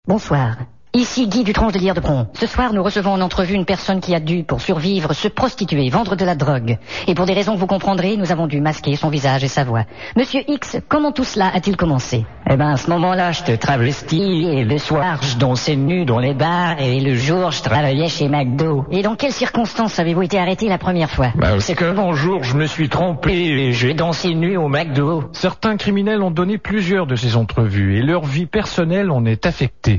Bonsoir. Ici Guy Dutronche de Lière-de-Bron. Ce soir, nous recevons en entrevue une personne qui a dû, pour survivre, se prostituer, vendre de la drogue. Et pour des raisons que vous comprendrez, nous avons dû masquer son visage et sa voix. Monsieur X, comment tout cela a-t-il commencé? À ce moment-là, je te travestis, et le soir, je dansais nu dans les bars, et le jour, je travaillais chez McDo. Et dans quelles circonstances avez-vous été arrêté la première fois? C'est que un jour, je me suis trompé, et j'ai dansé nu au McDo. Certains criminels ont donné plusieurs de ces entrevues, et leur vie personnelle en est affectée.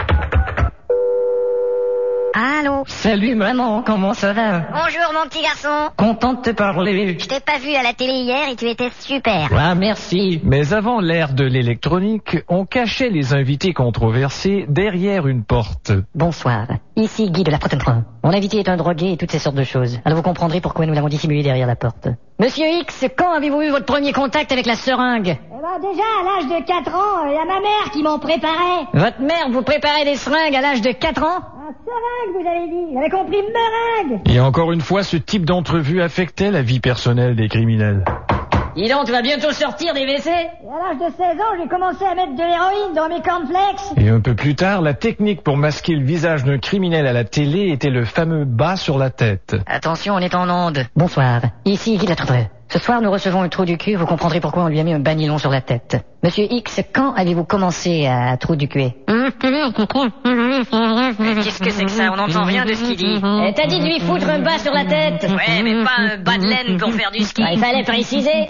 Allô? Salut maman, comment ça va? Bonjour mon petit garçon. Content de te parler. Je t'ai pas vu à la télé hier et tu étais super. Ah, merci. Mais avant l'ère de l'électronique, on cachait les invités controversés derrière une porte. Bonsoir. Ici Guy de la Protontrain. Mon invité est un drogué et toutes ces sortes de choses. Alors vous comprendrez pourquoi nous l'avons dissimulé derrière la porte. Monsieur X, quand avez-vous eu votre premier contact avec la seringue? Déjà à l'âge de 4 ans, il y a ma mère qui m'en préparait. Votre mère vous préparait des seringues à l'âge de 4 ans? Seringue, vous avez dit. J'avais compris meringue. Et encore une fois, ce type d'entrevue affectait la vie personnelle des criminels. Dis donc, tu vas bientôt sortir des WC? Et à l'âge de 16 ans, j'ai commencé à mettre de l'héroïne dans mes cornflakes. Et un peu plus tard, la technique pour masquer le visage d'un criminel à la télé était le fameux bas sur la tête. Attention, on est en onde. Bonsoir. Ici Guy de la Troudreux. Ce soir, nous recevons un trou du cul, vous comprendrez pourquoi on lui a mis un banilon sur la tête. Monsieur X, quand avez-vous commencé à trou du cul? Qu'est-ce que c'est que ça? On n'entend rien de ce qu'il dit. T'as dit de lui foutre un bas sur la tête? Ouais, mais pas un bas de laine pour faire du ski. Il fallait préciser.